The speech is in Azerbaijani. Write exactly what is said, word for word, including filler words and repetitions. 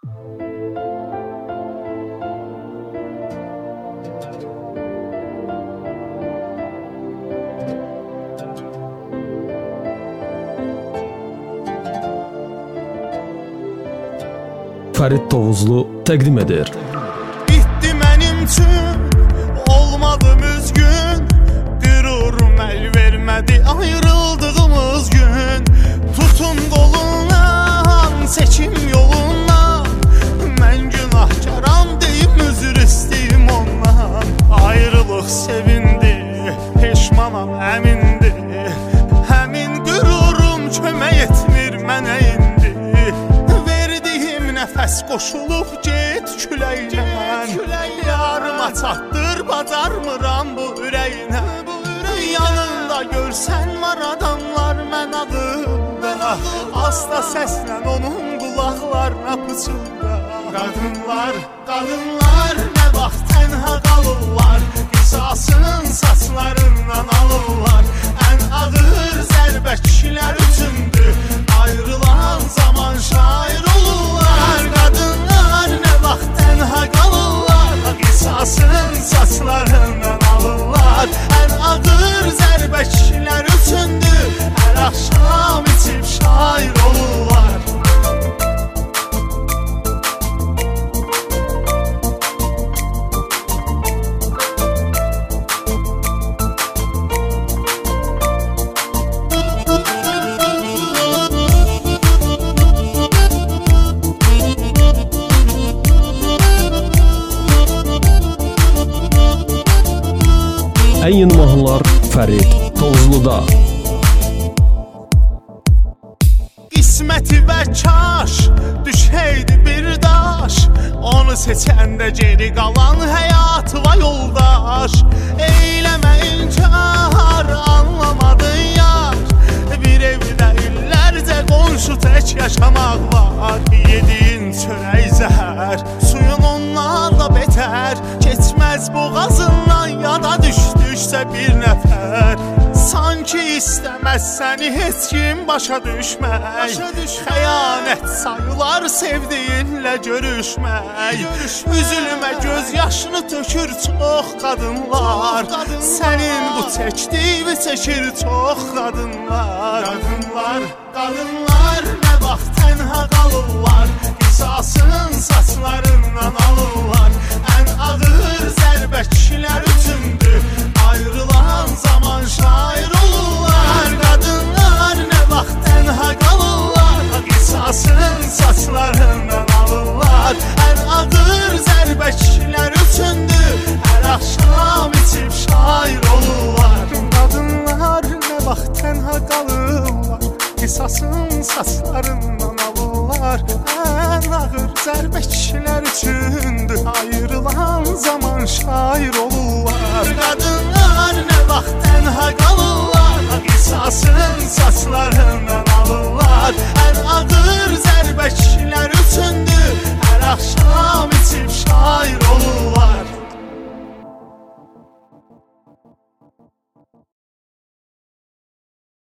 Fərid Tovuzlu təqdim edir. Bitdi mənim üçün, olmadım üzgün, qürurum əl vermədi ayrıldığımız gün. Tutun qolundan, seçim yolundan, mən günahkaram deyim, üzr istəyim ondan. Ayrılıq sevindi, peşmanam əmindi, həmin qürurum kömək etmir mənə indi. Nəfəs qoşulub get küləylə, yarıma çatdır bacarmıram bu ürəyinə. Yanında görsən var adamlar mən adımda, asta səslə onun qulaqlarına pıçılda. Qadınlar, qadınlar nə vaxt tənha qalırlar, qisasının saçlarından alırlar. Ən ağır zərbə kişilər üçündür, ayrılan zaman şair olurlar. Qadınlar nə vaxt tənha qalırlar, qisasının saçlarından alırlar. Ən ağır zərbə kişilər üçündür, hər axşam içib şair olurlar. Ən yeni mahnılar Fərid Tovuzluda. Qisməti və kaş düşəydi bir daş, onu seçəndə geri qalan həyatıva yoldaş. Eyləmə inkar, anlamadın yar, bir evdə illərcə qonşu tək yaşamaq var. Yediyin çörək zəhər, suyun onlarla betər, keçməz boğazından yada düşdüksə bir nəfər. Sanki istəməz səni heç kim başa düşmək, xəyanət sayılar sevdiyinlə görüşmək. Üzülmə göz yaşını tökür çox qadınlar, sənin bu çəkdiyi çəkir çox qadınlar. Qadınlar, qadınlar nə vaxt tənha qalırlar, qisasının saçlarından alırlar. Ən ağır zərbə kişilər üçündür, ayrılan zaman şair olurlar. Qadınlar nə vaxt tənha qalırlar, qisasının saçlarından alırlar. Ən ağır zərbə kişilər üçündür, hər axşam içib şair olurlar. Qadınlar nə vaxt tənha qalırlar, qisasının saçlarından alırlar. Ən ağır zərbə kişilər üçündür, ayrılan zaman